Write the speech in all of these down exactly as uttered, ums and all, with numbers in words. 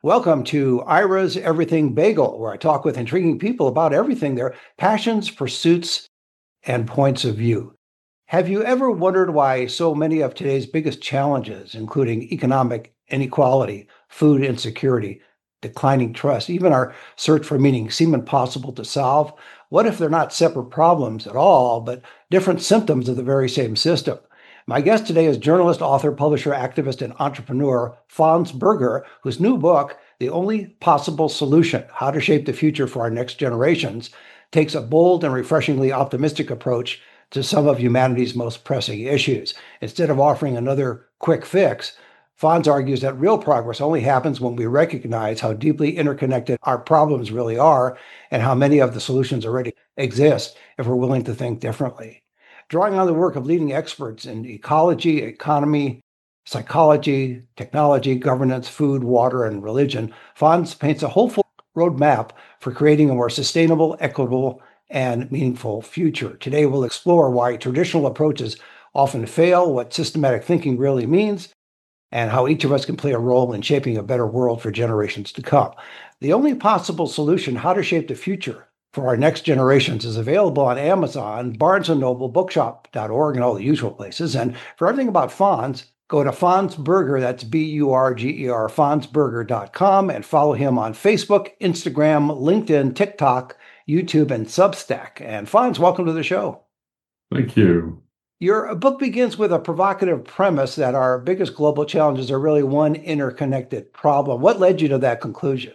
Welcome to Ira's Everything Bagel, where I talk with intriguing people about everything, their passions, pursuits, and points of view. Have you ever wondered why so many of today's biggest challenges, including economic inequality, food insecurity, declining trust, even our search for meaning, seem impossible to solve? What if they're not separate problems at all, but different symptoms of the very same system? My guest today is journalist, author, publisher, activist, and entrepreneur Fons Berger, whose new book, The Only Possible Solution: How to Shape the Future for Our Next Generations, takes a bold and refreshingly optimistic approach to some of humanity's most pressing issues. Instead of offering another quick fix, Fons argues that real progress only happens when we recognize how deeply interconnected our problems really are and how many of the solutions already exist if we're willing to think differently. Drawing on the work of leading experts in ecology, economy, psychology, technology, governance, food, water, and religion, Fons paints a hopeful roadmap for creating a more sustainable, equitable, and meaningful future. Today, we'll explore why traditional approaches often fail, what systematic thinking really means, and how each of us can play a role in shaping a better world for generations to come. The Only Possible Solution: How to Shape the Future for Our Next Generations is available on Amazon, Barnes and Noble, bookshop dot org, and all the usual places. And for everything about Fons, go to Fons Berger, that's B U R G E R, fons berger dot com, and follow him on Facebook, Instagram, LinkedIn, TikTok, YouTube, and Substack. And Fons, welcome to the show. Thank you. Your book begins with a provocative premise that our biggest global challenges are really one interconnected problem. What led you to that conclusion?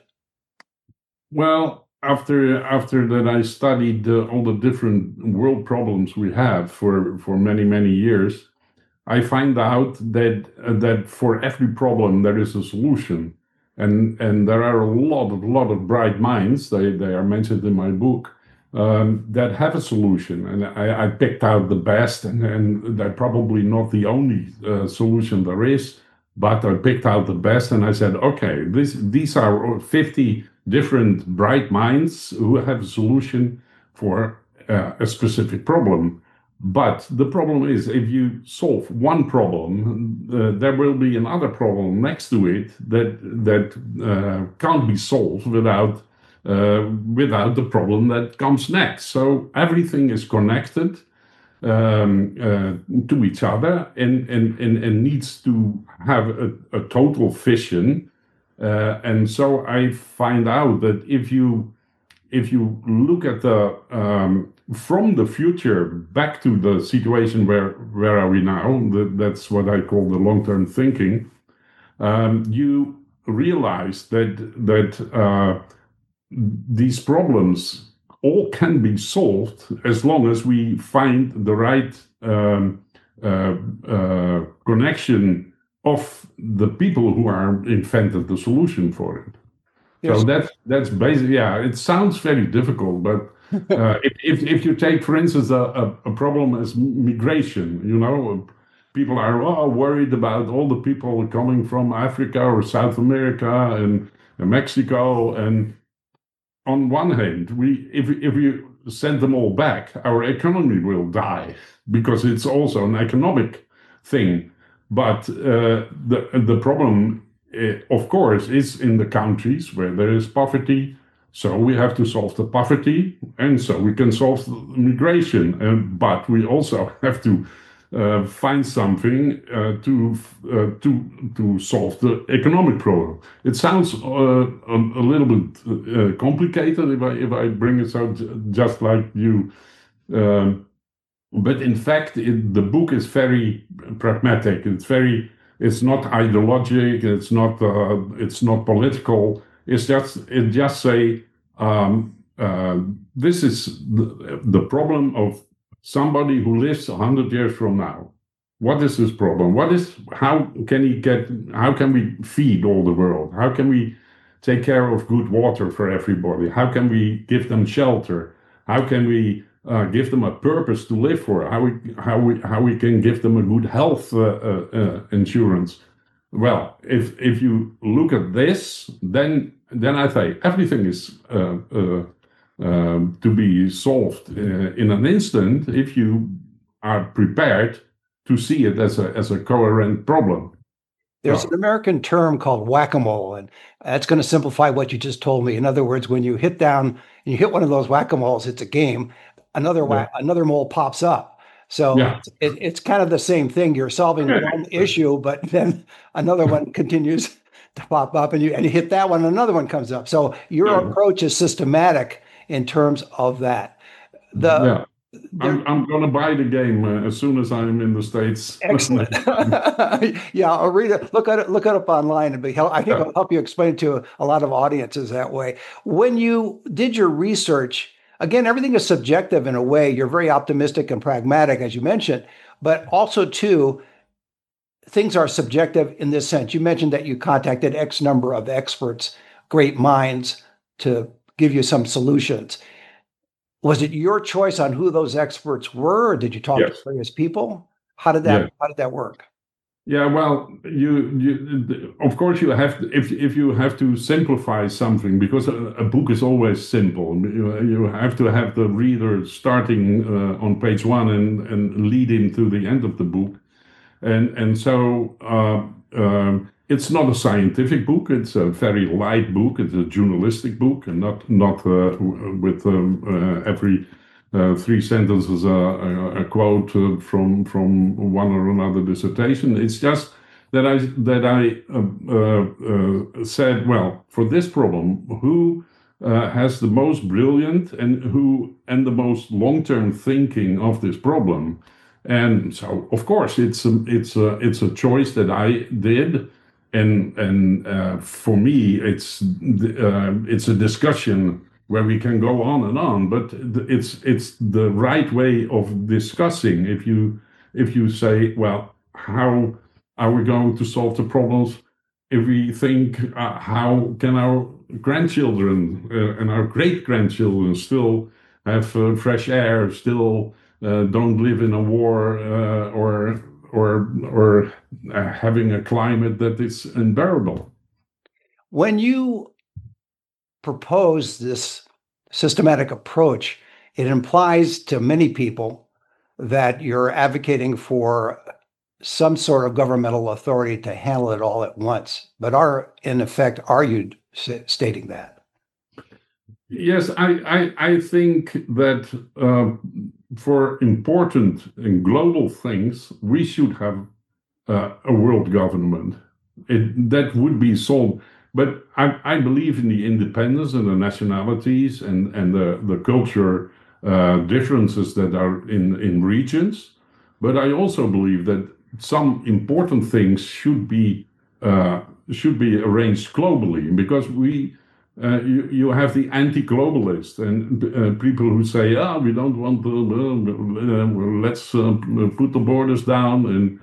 Well, after after that, I studied uh, all the different world problems we have for, for many, many years. I find out that uh, that for every problem there is a solution, and and there are a lot of lot of bright minds. They they are mentioned in my book um, that have a solution, and I, I picked out the best, and and they're probably not the only uh, solution there is, but I picked out the best, and I said, okay, this these are fifty different bright minds who have a solution for uh, a specific problem. But the problem is, if you solve one problem, uh, there will be another problem next to it that that uh, can't be solved without uh, without the problem that comes next. So everything is connected um, uh, to each other and, and, and, and needs to have a, a total vision. Uh, and so I find out that if you if you look at the um, from the future back to the situation where where are we now, that, that's what I call the long-term thinking. Um, you realize that that uh, these problems all can be solved as long as we find the right um, uh, uh, connection of the people who are invented the solution for it. Yes. So that's that's basically, yeah, it sounds very difficult, but uh, if, if if you take, for instance, a, a, a problem as migration, you know, people are oh, worried about all the people coming from Africa or South America and, and Mexico, and on one hand, we if if you send them all back, our economy will die because it's also an economic thing. But uh, the the problem, uh, of course, is in the countries where there is poverty. So we have to solve the poverty, and so we can solve the migration. And but we also have to uh, find something uh, to uh, to to solve the economic problem. It sounds uh, a, a little bit uh, complicated if I if I bring it out just like you. Um, But in fact, it, the book is very pragmatic. It's very, it's not ideologic. It's not, uh, it's not political. It's just, it just say, um, uh, this is the, the problem of somebody who lives a hundred years from now. What is his problem? What is, how can he get, how can we feed all the world? How can we take care of good water for everybody? How can we give them shelter? How can we Uh, give them a purpose to live for? How we how we how we can give them a good health uh, uh, uh, insurance? Well, if if you look at this, then then I say everything is uh, uh, um, to be solved uh, in an instant if you are prepared to see it as a as a coherent problem. There's an Oh, American term called whack-a-mole, and that's going to simplify what you just told me. In other words, when you hit down and you hit one of those whack-a-moles, it's a game. Another yeah, whack, another mole pops up. So yeah. it, it's kind of the same thing. You're solving Okay. one issue, but then another one continues to pop up, and you and you hit that one, another one comes up. So your Yeah, approach is systematic in terms of that. The yeah. there I'm I'm gonna buy the game uh, as soon as I'm in the States Excellent. next time. Yeah, I'll read it. Look at it. Look it up online, and be help. I think Yeah. it'll help you explain to a lot of audiences that way. When you did your research, again, everything is subjective in a way. You're very optimistic and pragmatic, as you mentioned, but also too, things are subjective in this sense. You mentioned that you contacted X number of experts, great minds, to give you some solutions. Was it your choice on who those experts were, or did you talk to Yes. various people? How did that Yeah. How did that work? Yeah, well, you, you, of course, you have to, if if you have to simplify something, because a, a book is always simple. You, you have to have the reader starting uh, on page one and and lead him to the end of the book, and and so uh, um, it's not a scientific book. It's a very light book. It's a journalistic book, and not not uh, with um, uh, every uh, three sentences, uh, a, a quote uh, from from one or another dissertation. It's just that I that I uh, uh, uh, said, well, for this problem, who uh, has the most brilliant and who and the most long-term thinking of this problem? And so, of course, it's a, it's a, it's a choice that I did, and and uh, for me, it's uh, it's a discussion where we can go on and on, but it's it's the right way of discussing. If you if you say, well, how are we going to solve the problems? If we think, uh, how can our grandchildren uh, and our great grandchildren still have uh, fresh air, still uh, don't live in a war uh, or or or uh, having a climate that is unbearable. When you propose this systematic approach, it implies to many people that you're advocating for some sort of governmental authority to handle it all at once. But are, in effect, are you stating that? Yes, I, I, I think that uh, for important and global things, we should have uh, a world government. It, that would be solved. But I, I believe in the independence and the nationalities and, and the, the culture uh, differences that are in, in regions. But I also believe that some important things should be uh, should be arranged globally, because we uh, you, you have the anti-globalist and uh, people who say, ah, we don't want to, uh, uh, let's uh, put the borders down, and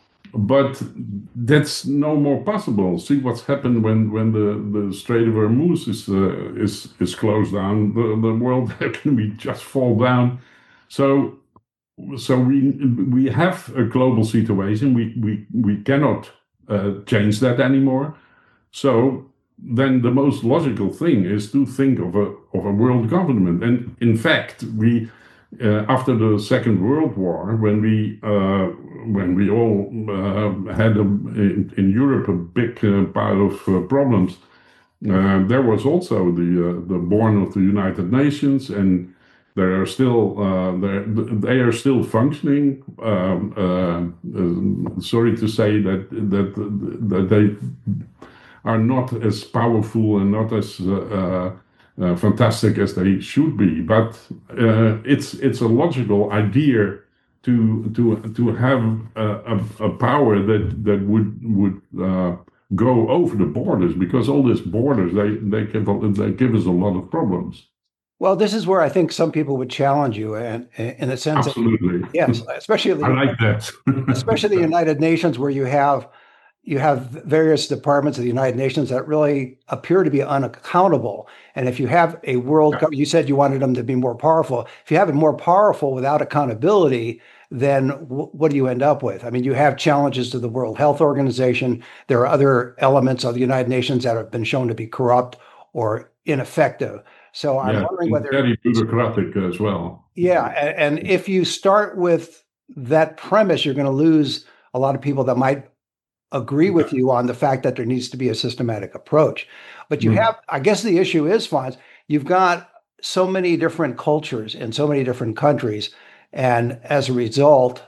but that's no more possible. See what's happened when when the, the Strait of Hormuz is uh, is is closed down. The, the world economy just fall down. So so we we have a global situation. We we we cannot uh, change that anymore. So then the most logical thing is to think of a of a world government. And in fact, we uh, after the Second World War, when we uh, when we all uh, had a, in, in Europe a big uh, pile of uh, problems, uh, there was also the uh, the born of the United Nations, and they are still uh, they are still functioning. Um, uh, uh, sorry to say that that that they are not as powerful and not as uh, uh, fantastic as they should be. But uh, it's it's a logical idea to to to have a, a, a power that that would would uh, go over the borders, because all these borders they they give they give us a lot of problems. Well, this is where I think some people would challenge you, and in the sense that, Absolutely, yes, especially I the like that. especially the United Nations, where you have you have various departments of the United Nations that really appear to be unaccountable. And if you have a world, Yeah. you said you wanted them to be more powerful. If you have it more powerful without accountability, then w- what do you end up with? I mean, you have challenges to the World Health Organization. There are other elements of the United Nations that have been shown to be corrupt or ineffective. So I'm Yeah, wondering and whether, very bureaucratic as well. yeah, and, and if you start with that premise, you're going to lose a lot of people that might agree with you on the fact that there needs to be a systematic approach. But you Mm. have, I guess the issue is, Fonz, you've got so many different cultures in so many different countries. And as a result,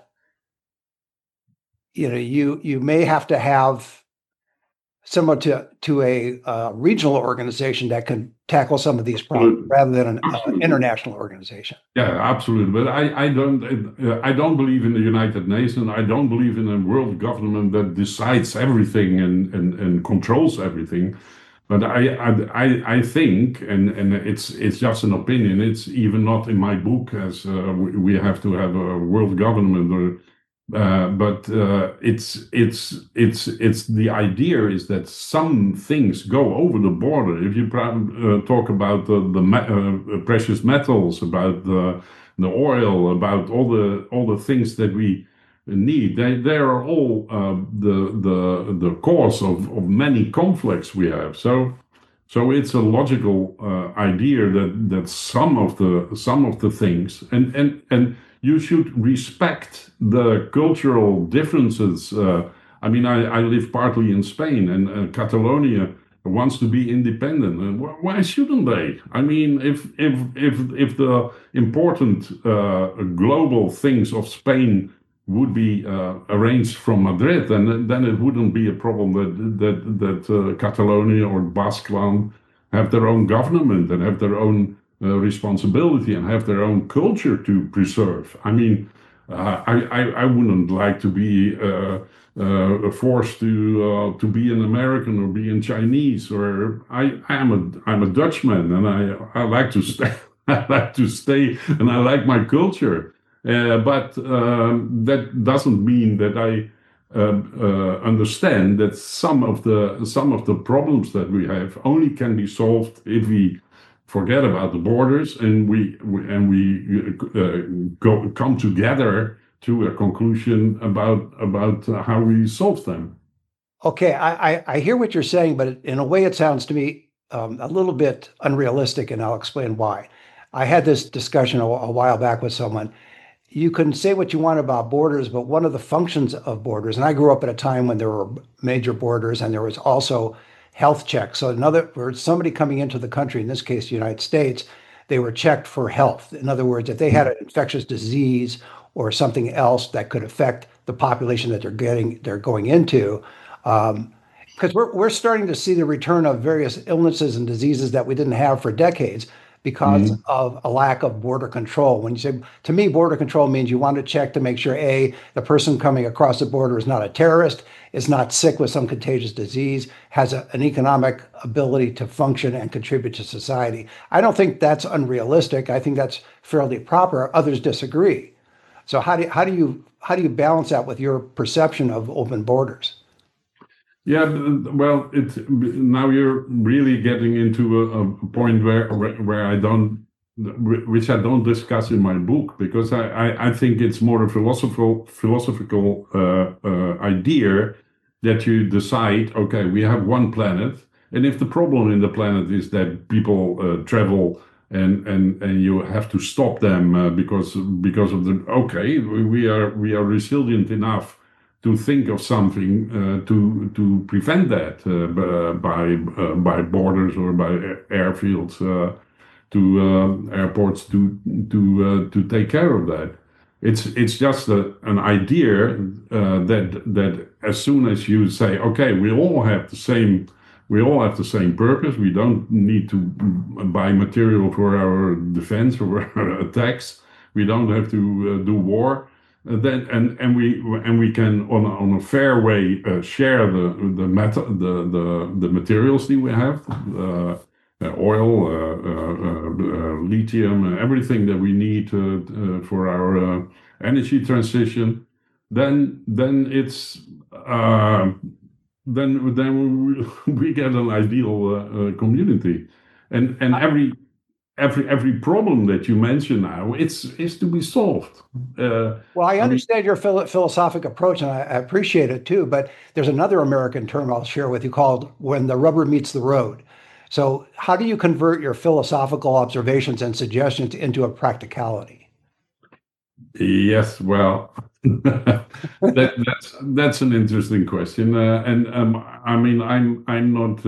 you know, you you may have to have similar to to a uh, regional organization that can tackle some of these problems Absolutely. rather than an uh, Absolutely. international organization. Yeah, absolutely. But I, I don't uh, I don't believe in the United Nations. I don't believe in a world government that decides everything and, and, and controls everything. But I, I I think, and, and it's it's just an opinion. It's even not in my book, as uh, we, we have to have a world government or uh, but uh, it's it's it's it's the idea is that some things go over the border. If you uh, talk about the, the uh, precious metals, about the the oil, about all the all the things that we need, they they are all uh, the the the cause of, of many conflicts we have. So so it's a logical uh, idea that that some of the some of the things and and and you should respect the cultural differences. Uh, I mean, I, I live partly in Spain, and uh, Catalonia wants to be independent. And wh- why shouldn't they? I mean, if if if if the important uh, global things of Spain would be uh, arranged from Madrid, then then it wouldn't be a problem that that that uh, Catalonia or Basqueland have their own government and have their own uh, responsibility and have their own culture to preserve. I mean, uh, I, I I wouldn't like to be uh, uh, forced to uh, to be an American or be in Chinese. Or I I am a I'm a Dutchman, and I I like to stay I like to stay and I like my culture. Uh, but um, that doesn't mean that I uh, uh, understand that some of the some of the problems that we have only can be solved if we forget about the borders and we, we and we uh, go come together to a conclusion about about how we solve them. Okay, I, I, I hear what you're saying, but in a way, it sounds to me um, a little bit unrealistic, and I'll explain why. I had this discussion a, a while back with someone. You can say what you want about borders, but one of the functions of borders, and I grew up at a time when there were major borders and there was also health checks. So, in other words, somebody coming into the country, in this case, the United States, they were checked for health. In other words, if they had an infectious disease or something else that could affect the population that they're getting, they're going into, um, because we're we're starting to see the return of various illnesses and diseases that we didn't have for decades because Mm. of a lack of border control. When you say, to me, border control means you want to check to make sure, A, the person coming across the border is not a terrorist, is not sick with some contagious disease, has a, an economic ability to function and contribute to society. I don't think that's unrealistic. I think that's fairly proper. Others disagree. So how do you, how do you how do you balance that with your perception of open borders? Yeah, well, it now you're really getting into a, a point where, where where I don't, which I don't discuss in my book, because I I, I think it's more a philosophical philosophical uh, uh, idea that you decide, okay, we have one planet, and if the problem in the planet is that people uh, travel and and and you have to stop them uh, because because of the okay, we are we are resilient enough to think of something uh, to to prevent that uh, by uh, by borders or by airfields uh, to uh, airports to to uh, to take care of that. It's it's just a, an idea uh, that that as soon as you say, okay, we all have the same we all have the same purpose. We don't need to buy material for our defense or our attacks. We don't have to uh, do war. Uh, then and and we and we can on a, on a fair way uh, share the the metal the the the materials that we have, uh, uh, oil, uh, uh, uh, lithium, uh, everything that we need uh, uh, for our uh, energy transition. Then then it's uh, then then we, we get an ideal uh, uh, community, and and every every every problem that you mention now, it's is to be solved. Uh, Well, I I mean, understand your philo- philosophic approach, and I, I appreciate it too. But there's another American term I'll share with you called "when the rubber meets the road." So, how do you convert your philosophical observations and suggestions into a practicality? yes, well, that, that's that's an interesting question, uh, and um, I mean, I'm I'm not uh,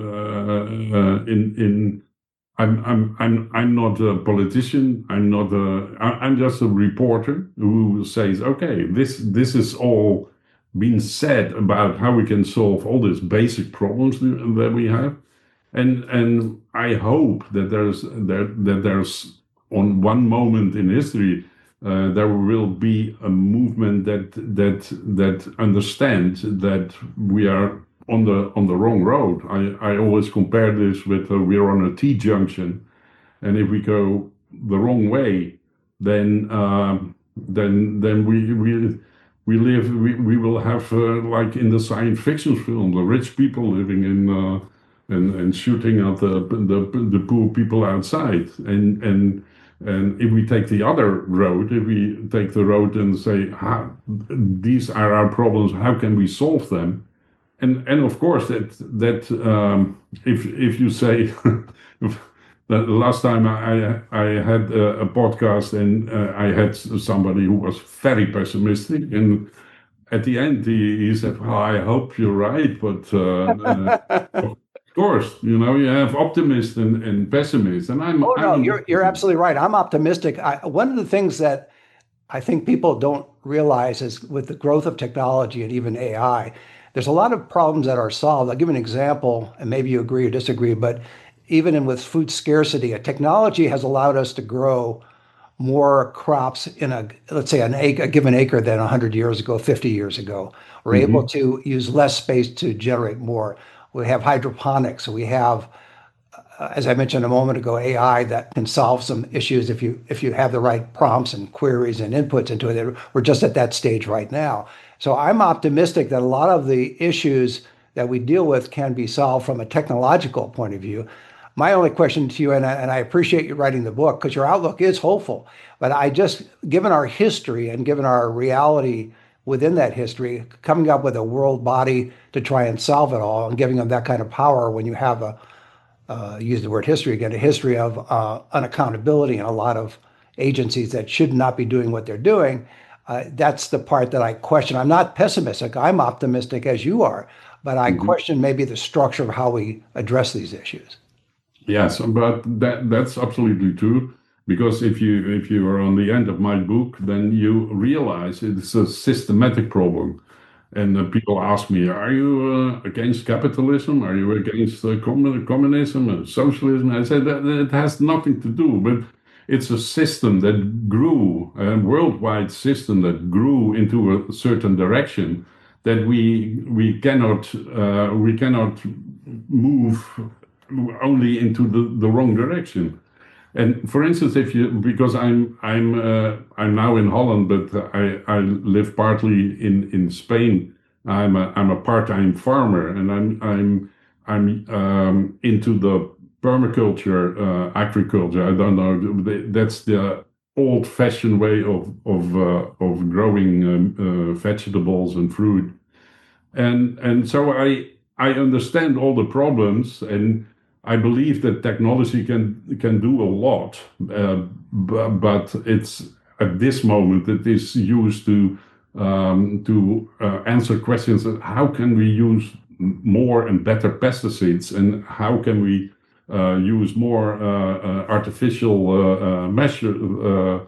uh, in in I'm I'm I'm I'm not a politician. I'm not a. I- I'm just a reporter who says, okay, this this is all being said about how we can solve all these basic problems that we have, and and I hope that there's that that there's on one moment in history uh, there will be a movement that that that understands that we are on the on the wrong road. I, I always compare this with uh, we're on a T junction, and if we go the wrong way, then um, then then we we we live we, we will have uh, like in the science fiction film, the rich people living in uh, and and shooting at the, the the poor people outside, and and and if we take the other road, if we take the road and say, how, these are our problems, how can we solve them? And and of course that that um, if if you say the last time I I had a, a podcast and uh, I had somebody who was very pessimistic, and at the end he, he said, "Well, I hope you're right, but uh, uh, of course, you know, you have optimists and, and pessimists, and I'm Oh I'm no, an you're you're optimist." absolutely right. I'm optimistic. I, one of the things that I think people don't realize is with the growth of technology and even A I, there's a lot of problems that are solved. I'll give an example, and maybe you agree or disagree, but even in with food scarcity, a technology has allowed us to grow more crops in a, let's say, an acre, a given acre than one hundred years ago, fifty years ago. We're able Hmm. to use less space to generate more. We have hydroponics. We have, uh, as I mentioned a moment ago, A I that can solve some issues if you if you have the right prompts and queries and inputs into it. We're just at that stage right now. So I'm optimistic that a lot of the issues that we deal with can be solved from a technological point of view. My only question to you, and I, and I appreciate you writing the book because your outlook is hopeful, but I just, given our history and given our reality within that history, coming up with a world body to try and solve it all and giving them that kind of power when you have a, uh, use the word history again, a history of uh, unaccountability and a lot of agencies that should not be doing what they're doing. Uh, that's the part that I question. I'm not pessimistic. I'm optimistic as you are, but I Hmm. question maybe the structure of how we address these issues. Yes, but that that's absolutely true. Because if you if you are on the end of my book, then you realize it's a systematic problem. And uh, people ask me, "Are you uh, against capitalism? Are you against uh, commun- communism and socialism?" I said that, that it has nothing to do, but it's a system that grew, a worldwide system that grew into a certain direction that we we cannot uh, we cannot move only into the, the wrong direction. And for instance, if you because I'm I'm uh, I'm now in Holland, but I, I live partly in, in Spain. I'm a, I'm a part-time farmer, and I'm I'm I'm um, into the permaculture uh, agriculture. I don't know. That's the old-fashioned way of of uh, of growing um, uh, vegetables and fruit, and and so I I understand all the problems, and I believe that technology can can do a lot, uh, but, but it's at this moment it is used to um, to uh, answer questions of how can we use more and better pesticides, and how can we uh, use more uh, uh, artificial uh, uh, measure uh,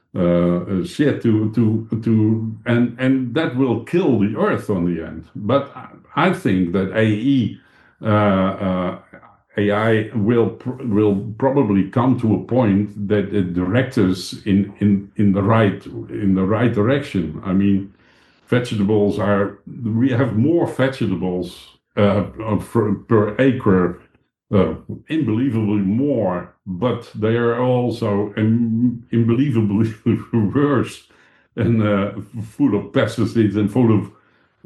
uh, shit to to to and and that will kill the earth on the end. But I think that A E uh, uh, A I will pr- will probably come to a point that it directs us in in in the right in the right direction. I mean, vegetables are we have more vegetables uh, per, per acre, uh, unbelievably more, but they are also un- unbelievably worse and uh, full of pesticides and full of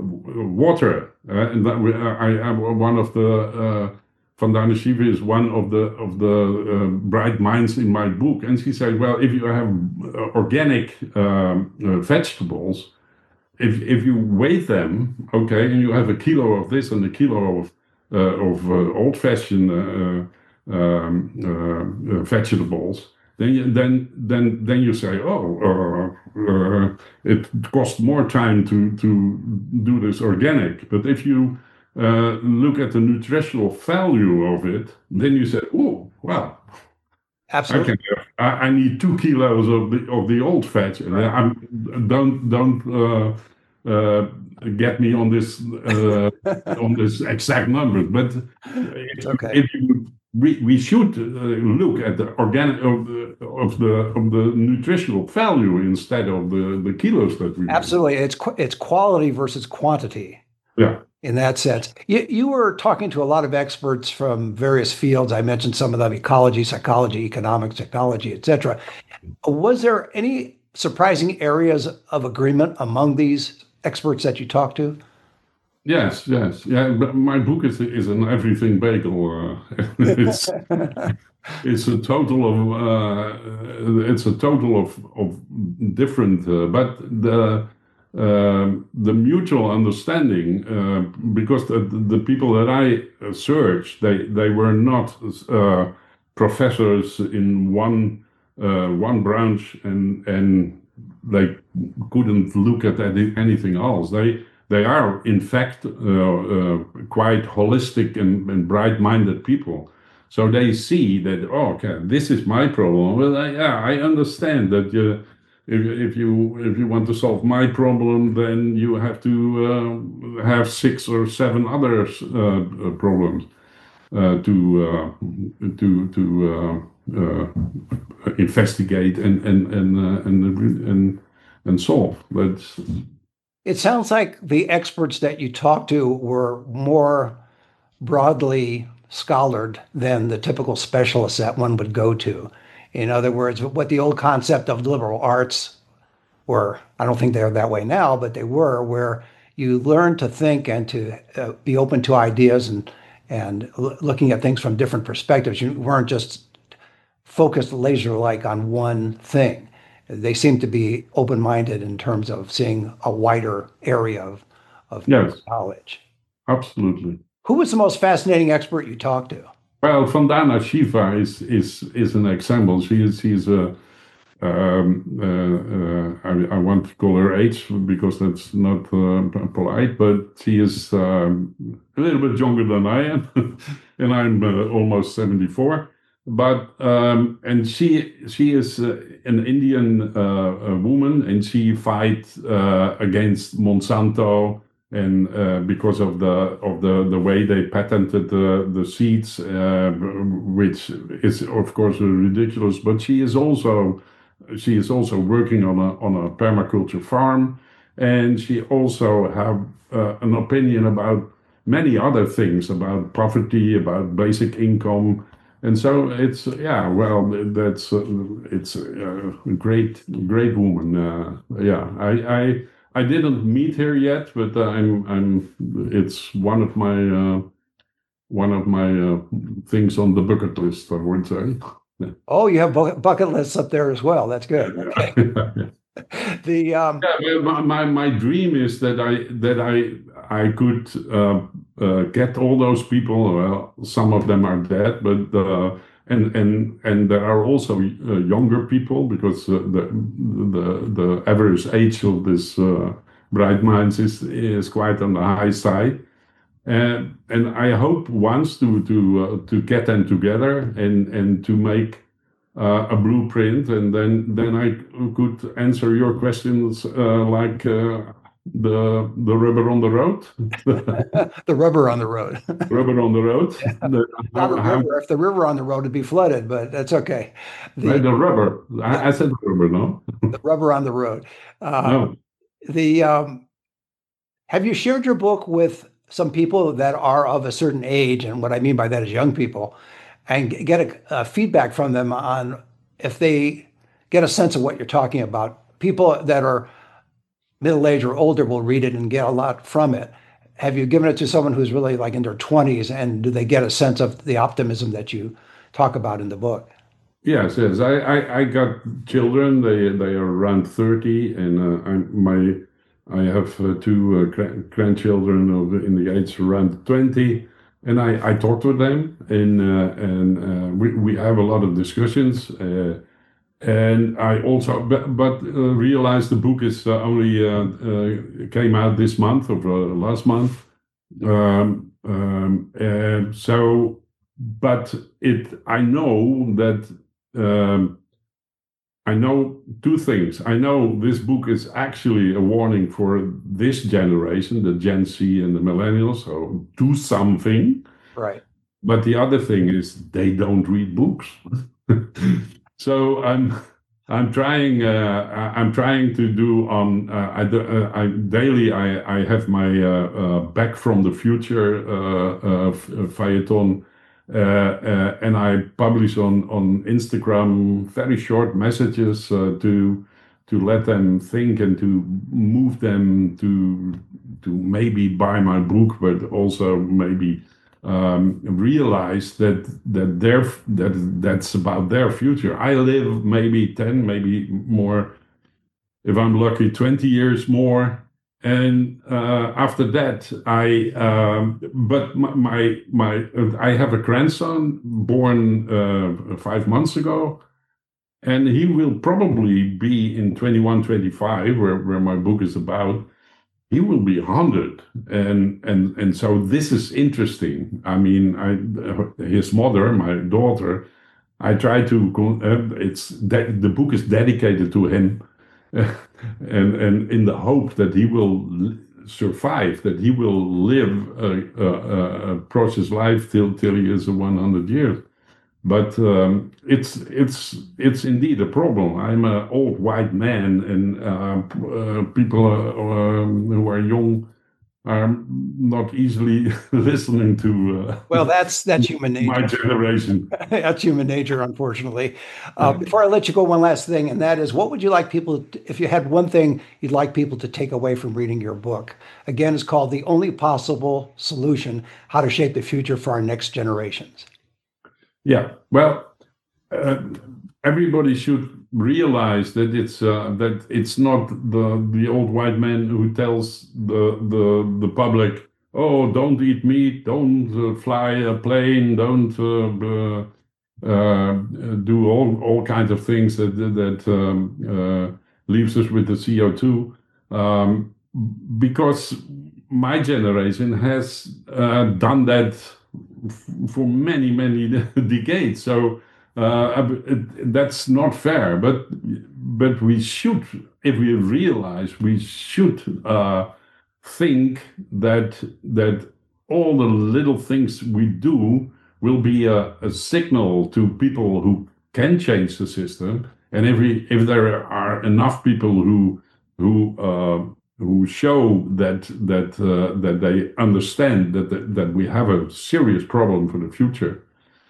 water. Uh, and that we, I am one of the uh, Vandana Shiva is one of the of the uh, bright minds in my book, and she said, "Well, if you have uh, organic um, uh, vegetables, if if you weigh them, okay, and you have a kilo of this and a kilo of uh, of uh, old-fashioned uh, um, uh, uh, vegetables, then you, then then then you say, oh, uh, uh, it costs more time to to do this organic. But if you uh, look at the nutritional value of it, then you say, oh, well, Absolutely. I can have, I, I need two kilos of the of the old fat. And Right. I'm, don't don't uh, uh, get me on this uh, on this exact number, but It's if, okay. if you we, we should uh, look at the organic of the of the of the nutritional value instead of the the kilos that we make. Absolutely. It's qu- it's quality versus quantity Yeah. in that sense. You, you were talking to a lot of experts from various fields. I mentioned some of them: ecology, psychology, economics, technology, et cetera. Was there any surprising areas of agreement among these experts that you talked to? Yes, yes, yeah. But my book is is an everything bagel. Uh, it's it's a total of uh, it's a total of of different, uh, but the uh, the mutual understanding, uh, because the, the people that I searched, they they were not uh, professors in one uh, one branch, and and they couldn't look at any, anything else. They they are in fact uh, uh, quite holistic and, and bright-minded people. So they see that, oh, okay, this is my problem. Well, I, yeah, I understand that uh, if, if you if you want to solve my problem, then you have to uh, have six or seven other uh, problems uh, to uh, to to uh, uh, investigate and and and uh, and and and solve. But It sounds like the experts that you talked to were more broadly scholared than the typical specialists that one would go to. In other words, what the old concept of liberal arts were, I don't think they're that way now, but they were, where you learn to think and to uh, be open to ideas and and l- looking at things from different perspectives. You weren't just focused laser-like on one thing. They seem to be open-minded in terms of seeing a wider area of, of yes, knowledge. absolutely. Who was the most fascinating expert you talked to? Well, Vandana Shiva is is is an example. She is she's a um, uh, uh, I, I want to call her age because that's not uh, polite, but she is um, a little bit younger than I am, and I'm uh, almost seventy-four. But um, and she she is uh, an Indian uh, woman, and she fights uh, against Monsanto, and uh, because of the of the the way they patented the the seeds, uh, which is of course ridiculous. But she is also she is also working on a on a permaculture farm, and she also have uh, an opinion about many other things, about poverty, about basic income. And so it's yeah, well, that's uh, it's uh, a great great woman. Uh, yeah, I, I I didn't meet her yet, but I'm I'm it's one of my uh, one of my uh, things on the bucket list, I would say. Yeah. Oh, you have bu- bucket lists up there as well. That's good. Okay. The um, Yeah, my, my my dream is that I that I I could uh, uh, get all those people. Well, some of them are dead, but uh, and and and there are also uh, younger people because uh, the the the average age of this uh, bright minds is is quite on the high side. And and I hope once to to uh, to get them together and and to make uh, a blueprint, and then then I could answer your questions uh, like uh, the the rubber on the road, the rubber on the road. rubber on the road. The, Not a how, how, river. If the river on the road would be flooded, but that's okay. right, The the rubber. yeah, I, I said rubber, no, the rubber on the road. Uh, no. the um, have you shared your book with some people that are of a certain age? And what I mean by that is young people, and g- get a, a feedback from them on if they get a sense of what you're talking about. People that are middle age or older will read it and get a lot from it. Have you given it to someone who's really like in their twenties, and do they get a sense of the optimism that you talk about in the book? Yes, yes. I, I, I got children. They they are around thirty, and uh, I my I have uh, two uh, gra- grandchildren of in the age around twenty, and I, I talk to them, and uh, and uh, we we have a lot of discussions. Uh, and I also but, but uh, realized the book is uh, only uh, uh, came out this month or uh, last month. Um, um, and so, but it I know that. Um, I know two things. I know this book is actually a warning for this generation, the Gen Z and the millennials, so do something. Right. But the other thing is they don't read books. So I'm I'm trying uh, I'm trying to do on uh, I, uh, I daily I, I have my uh, uh, Back from the Future uh, uh, feuilleton. Uh, uh, and I publish on, on Instagram very short messages uh, to to let them think and to move them to to maybe buy my book, but also maybe um, realize that that their that that's about their future. I live maybe ten, maybe more, if I'm lucky, twenty years more. And uh, after that, I um, but my, my my uh, I have a grandson born uh, five months ago, and he will probably be in twenty-one, twenty-five, where, where my book is about. He will be one hundred, and and and so this is interesting. I mean, I his mother, my daughter, I try to. Uh, it's that the book is dedicated to him. and and in the hope that he will survive, that he will live a, a, a process life till till he is one hundred years. But um, it's it's it's indeed a problem. I'm an old white man, and uh, uh, people uh, um, who are young are not easily listening to uh, well, that's that's human nature. My generation. That's human nature, unfortunately. Uh, before I let you go, one last thing, and that is, what would you like people, to, if you had one thing you'd like people to take away from reading your book? Again, it's called The Only Possible Solution: How to Shape the Future for Our Next Generations. Yeah, well, uh, everybody should realize that it's uh, that it's not the the old white man who tells the the the public, oh, don't eat meat, don't uh, fly a plane, don't uh, uh, do all all kinds of things that that um, uh, leaves us with the C O two, um, because my generation has uh, done that for many many decades. So uh, that's not fair. But but we should, if we realize, we should uh, think that that all the little things we do will be a, a signal to people who can change the system. And if we, if there are enough people who who uh, who show that that uh, that they understand that, that that we have a serious problem for the future,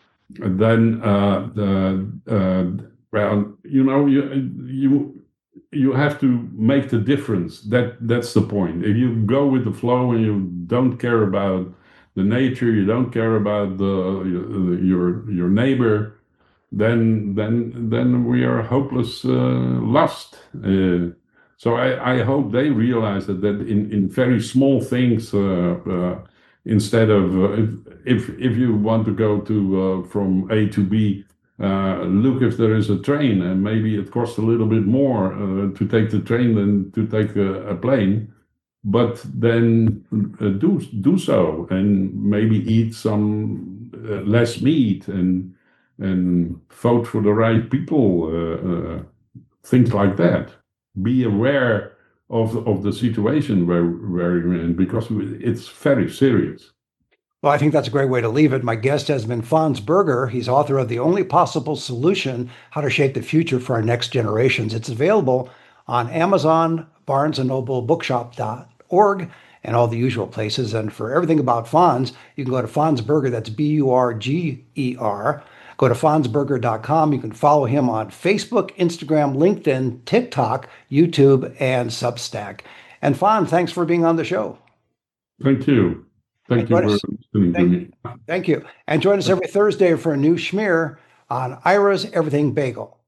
then uh, the, uh, well, you know, you you you have to make the difference. That that's the point. If you go with the flow and you don't care about the nature, you don't care about the your your neighbor, then then then we are hopeless uh, lost. Uh, so I, I hope they realize that that in, in very small things, uh, uh, instead of uh, if if you want to go to uh, from A to B, uh, look if there is a train, and maybe it costs a little bit more uh, to take the train than to take a, a plane. But then uh, do do so, and maybe eat some uh, less meat, and and vote for the right people, uh, uh, things like that. Be aware of of the situation where where you're in, because it's very serious. Well, I think that's a great way to leave it. My guest has been Fons Berger. He's author of The Only Possible Solution: How to Shape the Future for Our Next Generations. It's available on Amazon, Barnes and Noble, Bookshop dot org, and all the usual places. And for everything about Fons, you can go to Fons Berger. That's B U R G E R. Go to fons berger dot com. You can follow him on Facebook, Instagram, LinkedIn, TikTok, YouTube, and Substack. And Fons, thanks for being on the show. Thank you. Thank you for listening to me. Thank you. And join us every Thursday for a new schmear on Ira's Everything Bagel.